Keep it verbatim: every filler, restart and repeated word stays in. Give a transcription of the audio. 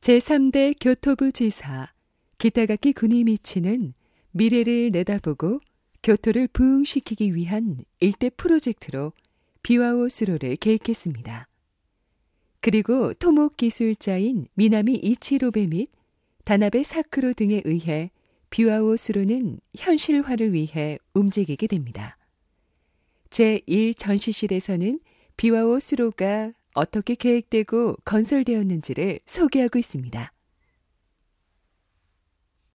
제삼 대 교토부 지사 기타가키 구니미치는 미래를 내다보고 교토를 부흥시키기 위한 일대 프로젝트로 비와오 수로를 계획했습니다. 그리고 토목 기술자인 미나미 이치로베 및 다나베 사쿠로 등에 의해 비와오 수로는 현실화를 위해 움직이게 됩니다. 제일 전시실에서는 비와오 수로가 어떻게 계획되고 건설되었는지를 소개하고 있습니다.